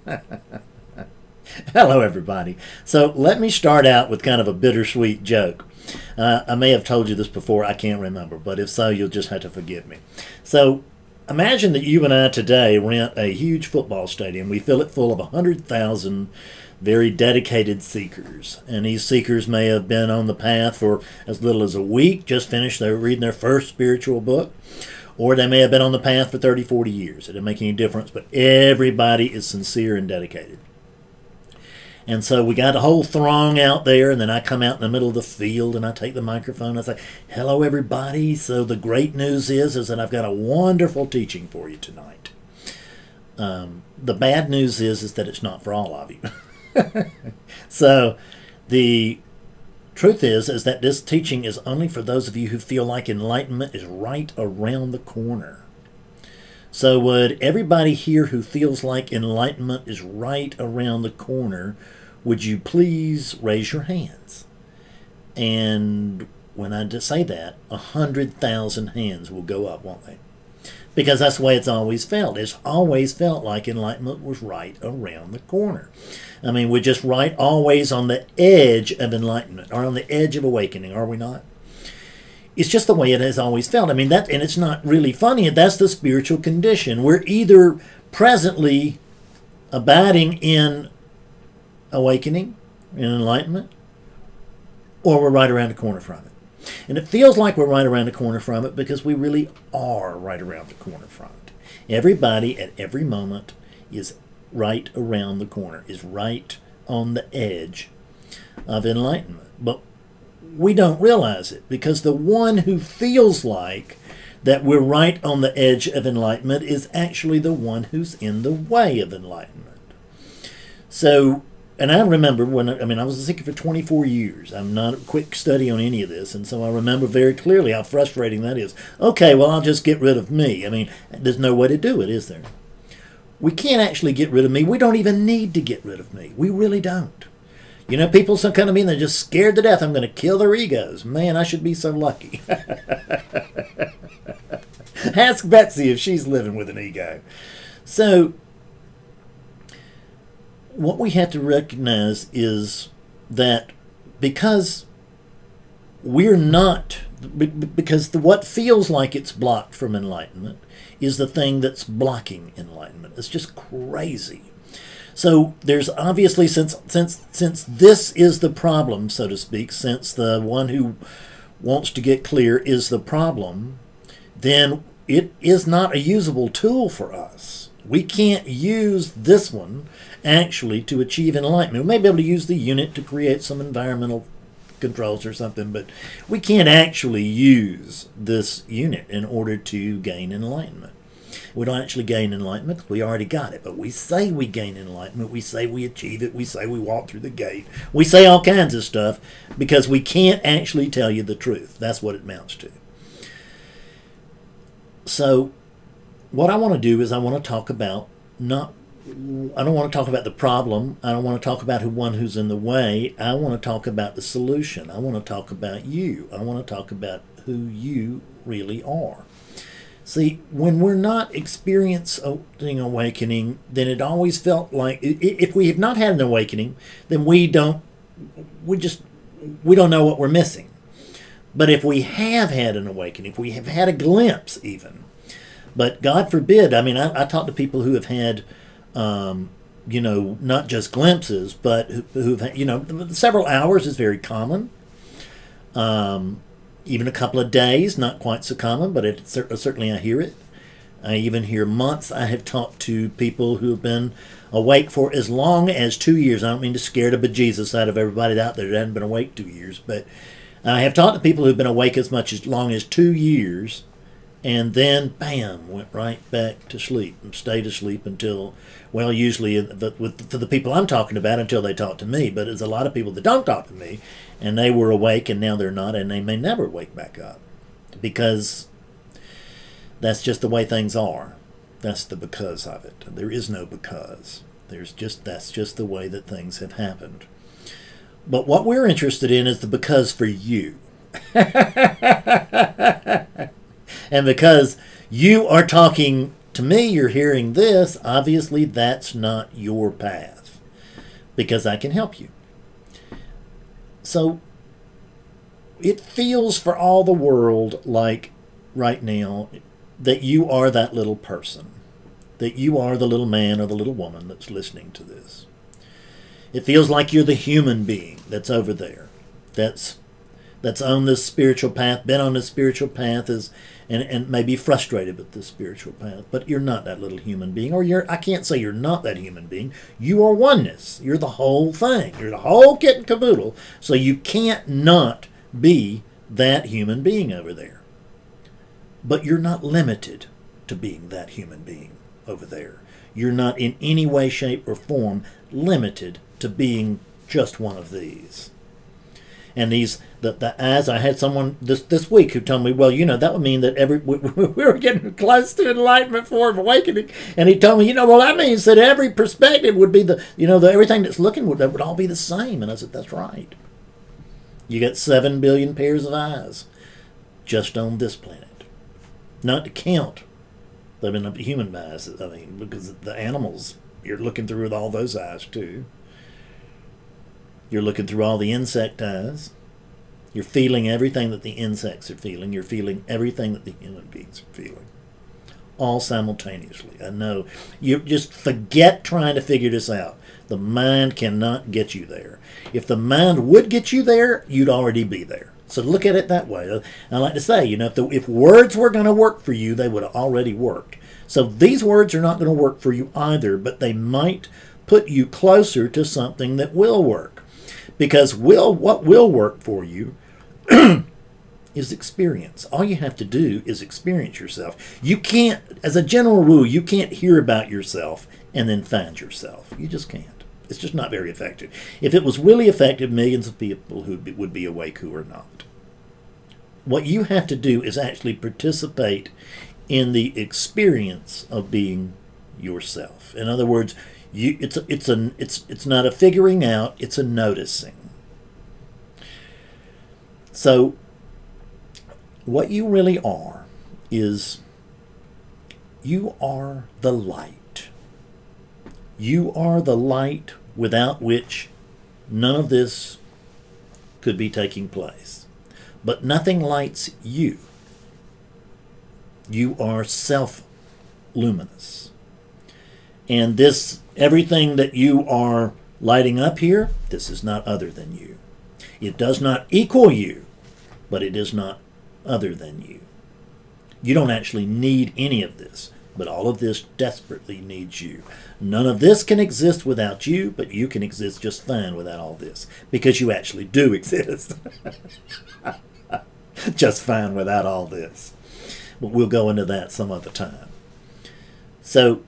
Hello, everybody. So let me start out with kind of a bittersweet joke. I may have told you this before, I can't remember, but if so, you'll just have to forgive me. So imagine that you and I today rent a huge football stadium. We fill it full of 100,000 very dedicated seekers. And these seekers may have been on the path for as little as a week, just finished reading their first spiritual book, or they may have been on the path for 30, 40 years. It doesn't make any difference, but everybody is sincere and dedicated. And so we got a whole throng out there, and then I come out in the middle of the field and I take the microphone and I say, hello, everybody. So the great news is that I've got a wonderful teaching for you tonight. The bad news is that it's not for all of you. So the truth is that this teaching is only for those of you who feel like enlightenment is right around the corner. So would everybody here who feels like enlightenment is right around the corner, would you please raise your hands? And when I say that, 100,000 hands will go up, won't they? Because that's the way it's always felt. It's always felt like enlightenment was right around the corner. I mean, we're just right always on the edge of enlightenment, or on the edge of awakening, are we not? It's just the way it has always felt. I mean, and it's not really funny. That's the spiritual condition. We're either presently abiding in awakening, in enlightenment, or we're right around the corner from it. And it feels like we're right around the corner from it because we really are right around the corner from it. Everybody at every moment is right around the corner, is right on the edge of enlightenment. But we don't realize it, because the one who feels like that we're right on the edge of enlightenment is actually the one who's in the way of enlightenment. So, and I remember when, I was a seeker for 24 years. I'm not a quick study on any of this, and so I remember very clearly how frustrating that is. Okay, well, I'll just get rid of me. I mean, there's no way to do it, is there? We can't actually get rid of me. We don't even need to get rid of me. We really don't. You know, people some kind of mean they're just scared to death. I'm going to kill their egos. Man, I should be so lucky. Ask Betsy if she's living with an ego. So, what we have to recognize is that because we're not, because what feels like it's blocked from enlightenment is the thing that's blocking enlightenment. It's just crazy. So there's obviously, since this is the problem, so to speak, since the one who wants to get clear is the problem, then it is not a usable tool for us. We can't use this one actually to achieve enlightenment. We may be able to use the unit to create some environmental controls or something, but we can't actually use this unit in order to gain enlightenment. We don't actually gain enlightenment. We already got it. But we say we gain enlightenment. We say we achieve it. We say we walk through the gate. We say all kinds of stuff because we can't actually tell you the truth. That's what it amounts to. So what I want to do is I want to talk about I don't want to talk about the problem. I don't want to talk about one who's in the way. I want to talk about the solution. I want to talk about you. I want to talk about who you really are. See, when we're not experiencing awakening, then it always felt like, if we have not had an awakening, then we don't know what we're missing. But if we have had an awakening, if we have had a glimpse even, but God forbid, I talk to people who have had, not just glimpses, but who've, several hours is very common. Even a couple of days, not quite so common, but certainly I hear it. I even hear months. I have talked to people who have been awake for as long as 2 years. I don't mean to scare the bejesus out of everybody out there that hasn't been awake 2 years, but I have talked to people who have been awake as long as 2 years, and then, bam, went right back to sleep and stayed asleep until, well, usually for the people I'm talking about, until they talk to me. But there's a lot of people that don't talk to me, and they were awake and now they're not, and they may never wake back up, because that's just the way things are. That's the because of it. There is no because. That's just the way that things have happened. But what we're interested in is the because for you. And because you are talking to me, you're hearing this. Obviously, that's not your path, because I can help you. So it feels for all the world like right now that you are that little person, that you are the little man or the little woman that's listening to this. It feels like you're the human being that's over there, that's on this spiritual path, been on this spiritual path, and may be frustrated with this spiritual path. But you're not that little human being, or I can't say you're not that human being. You are oneness. You're the whole thing. You're the whole kit and caboodle. So you can't not be that human being over there. But you're not limited to being that human being over there. You're not in any way, shape, or form limited to being just one of these. And the eyes, I had someone this week who told me, well, that would mean that we were getting close to enlightenment, form, awakening. And he told me, well, that means that every perspective would be everything that's looking that would all be the same. And I said, that's right. You got 7 billion pairs of eyes just on this planet. Not to count the human eyes, because the animals, you're looking through with all those eyes too. You're looking through all the insect eyes. You're feeling everything that the insects are feeling. You're feeling everything that the human beings are feeling. All simultaneously. I know. You just forget trying to figure this out. The mind cannot get you there. If the mind would get you there, you'd already be there. So look at it that way. I like to say, if words were going to work for you, they would have already worked. So these words are not going to work for you either, but they might put you closer to something that will work. Because what will work for you is experience. All you have to do is experience yourself. You can't, as a general rule, you can't hear about yourself and then find yourself. You just can't. It's just not very effective. If it was really effective, millions of people would be awake who are not. What you have to do is actually participate in the experience of being yourself. In other words, it's not a figuring out, it's a noticing. So what you really are is you are the light. You are the light without which none of this could be taking place. But nothing lights you. You are self-luminous. And everything that you are lighting up here, this is not other than you. It does not equal you, but it is not other than you. You don't actually need any of this, but all of this desperately needs you. None of this can exist without you, but you can exist just fine without all this, because you actually do exist. Just fine without all this. But we'll go into that some other time. So,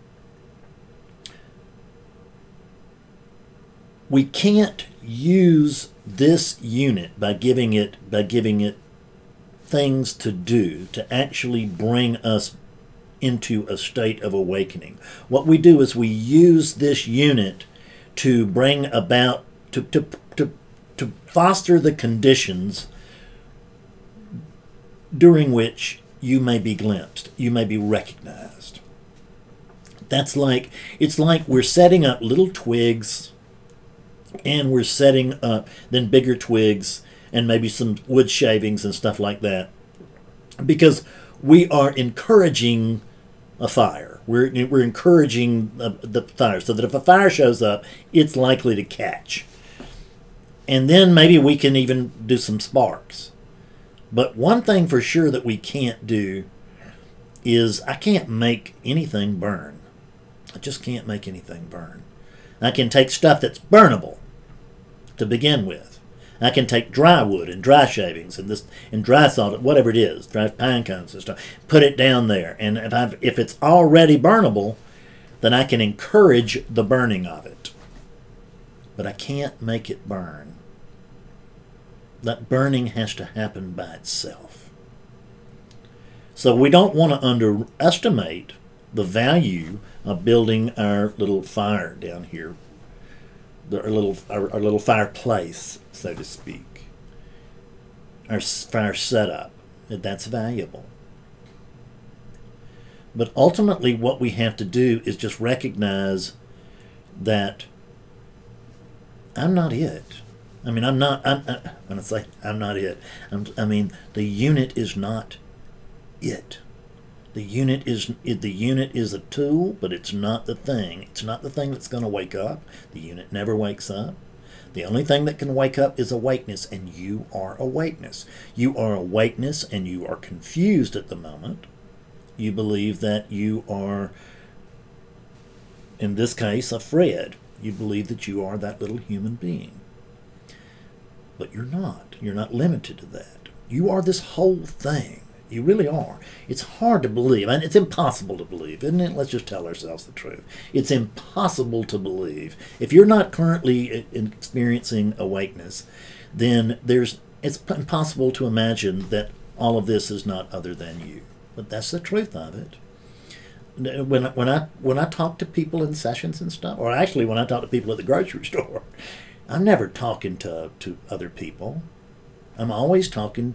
we can't use this unit by giving it things to do to actually bring us into a state of awakening. What we do is we use this unit to bring about, to foster the conditions during which you may be glimpsed, you may be recognized. It's like we're setting up little twigs, and we're setting up then bigger twigs and maybe some wood shavings and stuff like that, because we are encouraging a fire. We're encouraging the fire, so that if a fire shows up, it's likely to catch. And then maybe we can even do some sparks. But one thing for sure that we can't do is I can't make anything burn. I just can't make anything burn. I can take stuff that's burnable to begin with. I can take dry wood and dry shavings and dry salt, whatever it is, dry pine cones and stuff, put it down there. And if it's already burnable, then I can encourage the burning of it. But I can't make it burn. That burning has to happen by itself. So we don't want to underestimate the value of building our little fire down here, our little fireplace, so to speak, our fire setup. That's valuable. But ultimately what we have to do is just recognize that I'm not it. I mean, when I say I'm not it, I mean, the unit is not it. The unit is a tool, but it's not the thing. It's not the thing that's going to wake up. The unit never wakes up. The only thing that can wake up is awakeness, and you are awakeness. You are awakeness, and you are confused at the moment. You believe that you are, in this case, a Fred. You believe that you are that little human being. But you're not. You're not limited to that. You are this whole thing. You really are. It's hard to believe, and it's impossible to believe, isn't it? Let's just tell ourselves the truth. It's impossible to believe. If you're not currently experiencing awakeness, then it's impossible to imagine that all of this is not other than you. But that's the truth of it. When I talk to people in sessions and stuff, or actually when I talk to people at the grocery store, I'm never talking to other people. I'm always talking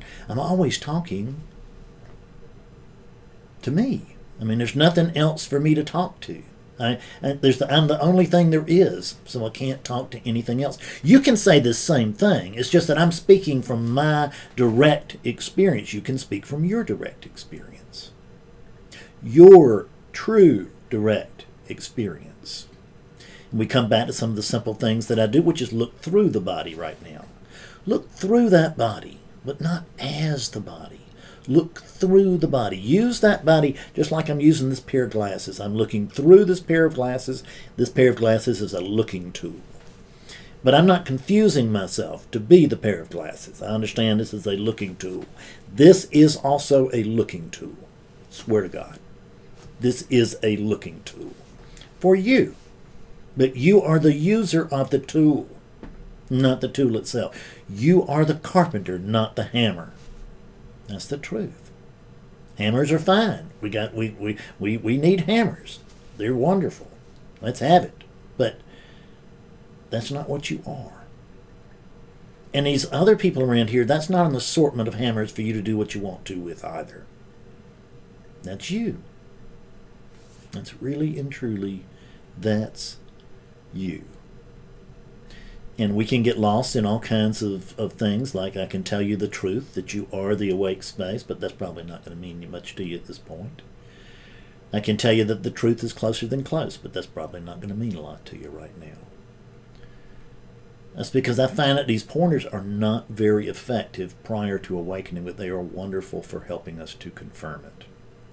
to me. I mean, there's nothing else for me to talk to. I'm the only thing there is, so I can't talk to anything else. You can say the same thing. It's just that I'm speaking from my direct experience. You can speak from your direct experience. Your true direct experience. And we come back to some of the simple things that I do, which is look through the body right now. Look through that body, but not as the body. Look through the body. Use that body just like I'm using this pair of glasses. I'm looking through this pair of glasses. This pair of glasses is a looking tool. But I'm not confusing myself to be the pair of glasses. I understand this is a looking tool. This is also a looking tool. Swear to God. This is a looking tool for you. But you are the user of the tool, not the tool itself. You are the carpenter, not the hammer. That's the truth. Hammers are fine. We need hammers. They're wonderful. Let's have it. But that's not what you are. And these other people around here, that's not an assortment of hammers for you to do what you want to with either. That's you. That's really and truly, that's you. And we can get lost in all kinds of things, like I can tell you the truth, that you are the awake space, but that's probably not going to mean much to you at this point. I can tell you that the truth is closer than close, but that's probably not going to mean a lot to you right now. That's because I find that these pointers are not very effective prior to awakening, but they are wonderful for helping us to confirm it.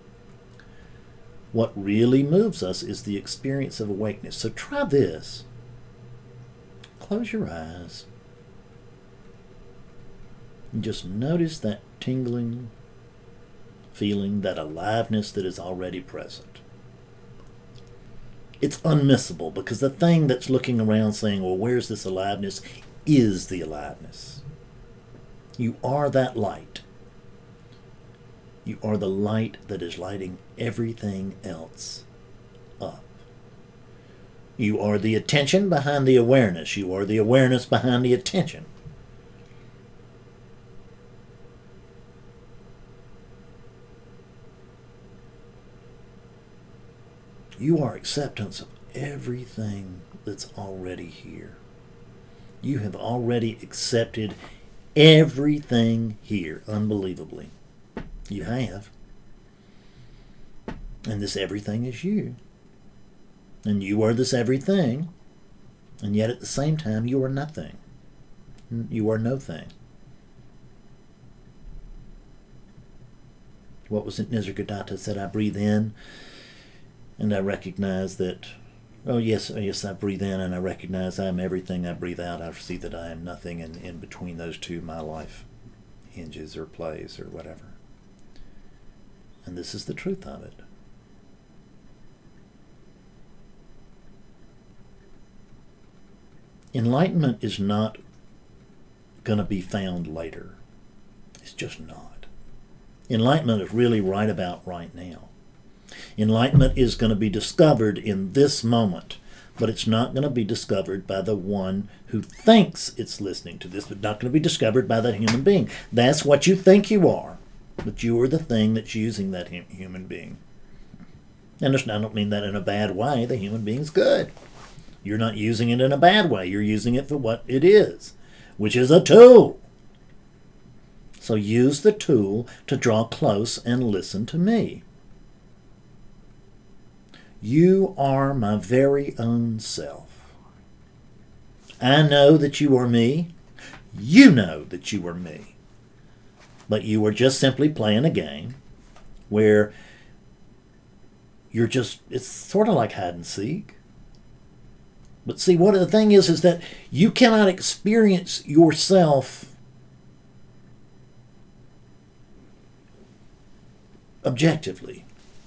What really moves us is the experience of awakeness. So try this. Close your eyes and just notice that tingling feeling, that aliveness that is already present. It's unmissable because the thing that's looking around saying, well, where's this aliveness, is the aliveness. You are that light. You are the light that is lighting everything else up. You are the attention behind the awareness. You are the awareness behind the attention. You are acceptance of everything that's already here. You have already accepted everything here, unbelievably. You have. And this everything is you. And you are this everything, and yet at the same time you are nothing. You are no thing. What was it Nisargadatta said? I breathe in, and I recognize that, oh yes, I breathe in, and I recognize I am everything. I breathe out, I see that I am nothing, and in between those two my life hinges or plays or whatever. And this is the truth of it. Enlightenment is not going to be found later. It's just not. Enlightenment is really right about right now. Enlightenment is going to be discovered in this moment, but it's not going to be discovered by the one who thinks it's listening to this. It's not going to be discovered by that human being. That's what you think you are, but you are the thing that's using that human being. And I don't mean that in a bad way. The human being's good. You're not using it in a bad way. You're using it for what it is, which is a tool. So use the tool to draw close and listen to me. You are my very own self. I know that you are me. You know that you are me. But you are just simply playing a game where it's sort of like hide and seek. But see, what the thing is that you cannot experience yourself objectively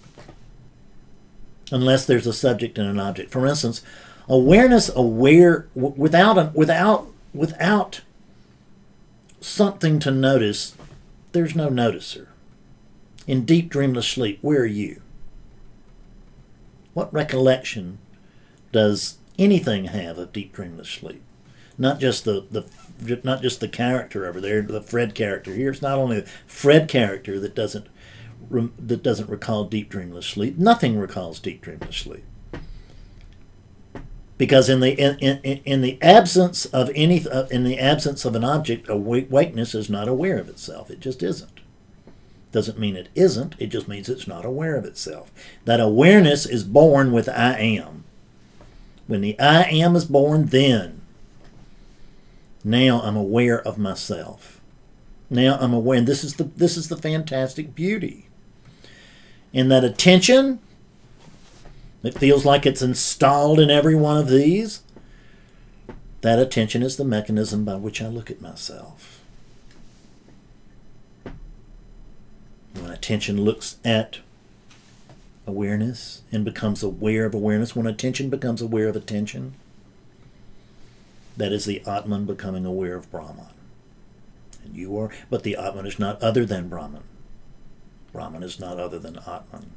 unless there's a subject and an object. For instance, without something to notice, there's no noticer. In deep dreamless sleep, where are you? What recollection does anything have of deep dreamless sleep? Not just the character over there, the Fred character here. It's not only the Fred character that doesn't recall deep dreamless sleep. Nothing recalls deep dreamless sleep. Because in the absence of an object, awakeness is not aware of itself. It just isn't. Doesn't mean it isn't. It just means it's not aware of itself. That awareness is born with I am. When the I am is born, then now I'm aware of myself. Now I'm aware. And this is the fantastic beauty. In that attention, it feels like it's installed in every one of these. That attention is the mechanism by which I look at myself. When attention looks at awareness and becomes aware of awareness, when attention becomes aware of attention, that is the Atman becoming aware of Brahman. And you are, but the Atman is not other than Brahman. Brahman is not other than Atman.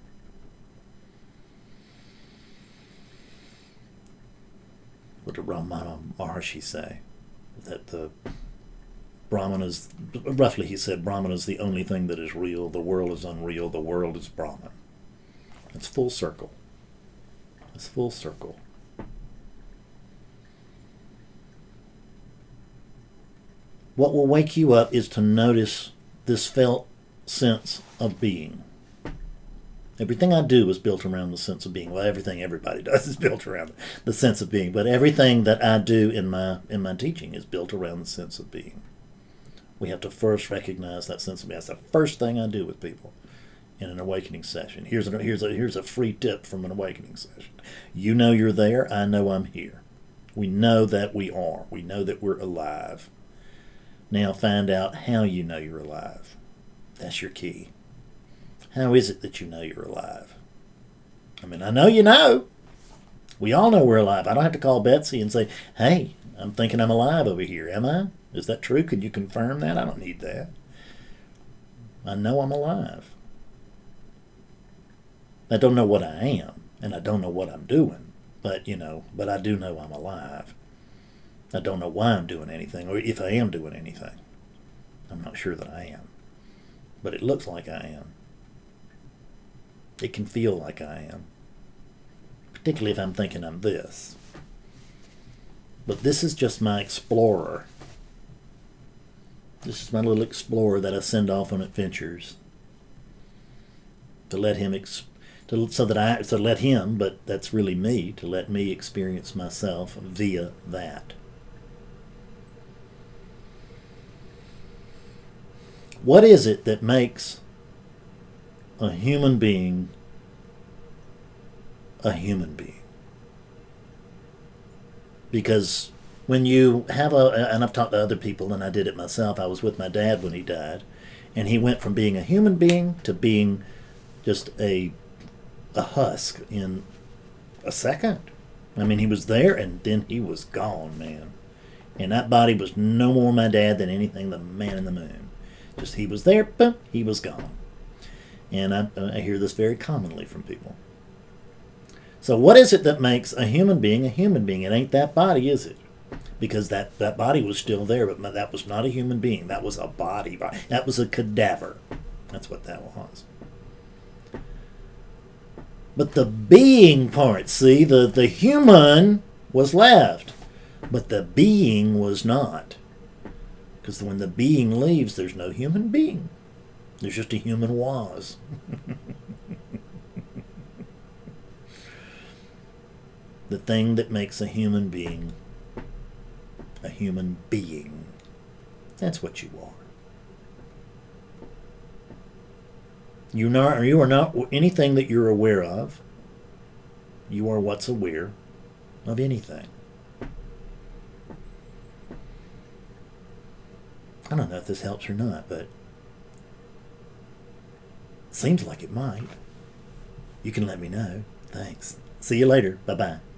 What did Ramana Maharshi say? That the Brahman is, roughly he said, Brahman is the only thing that is real. The world is unreal. The world is Brahman. It's full circle. It's full circle. What will wake you up is to notice this felt sense of being. Everything I do is built around the sense of being. Well, everything everybody does is built around the sense of being. But everything that I do in my teaching is built around the sense of being. We have to first recognize that sense of being. That's the first thing I do with people in an awakening session. Here's a free tip from an awakening session. You know you're there. I know I'm here. We know that we are. We know that we're alive. Now find out how you know you're alive. That's your key. How is it that you know you're alive? I mean, I know you know. We all know we're alive. I don't have to call Betsy and say, hey, I'm thinking I'm alive over here. Am I? Is that true? Can you confirm that? I don't need that. I know I'm alive. I don't know what I am, and I don't know what I'm doing, but I do know I'm alive. I don't know why I'm doing anything, or if I am doing anything. I'm not sure that I am, but it looks like I am. It can feel like I am, particularly if I'm thinking I'm this. But this is just my explorer. This is my little explorer that I send off on adventures to let him but that's really me, to let me experience myself via that. What is it that makes a human being a human being? Because when you have and I've talked to other people, and I did it myself. I was with my dad when he died, and he went from being a human being to being just a husk in a second. I mean, he was there, and then he was gone, man. And that body was no more my dad than anything the man in the moon. Just he was there, boom, he was gone. And I hear this very commonly from people. So what is it that makes a human being a human being? It ain't that body, is it? Because that body was still there, but that was not a human being. That was a body. That was a cadaver. That's what that was. But the being part, see, the human was left, but the being was not. Because when the being leaves, there's no human being. There's just a human was. The thing that makes a human being. That's what you are. You are not anything that you're aware of. You are what's aware of anything. I don't know if this helps or not, but seems like it might. You can let me know. Thanks. See you later. Bye-bye.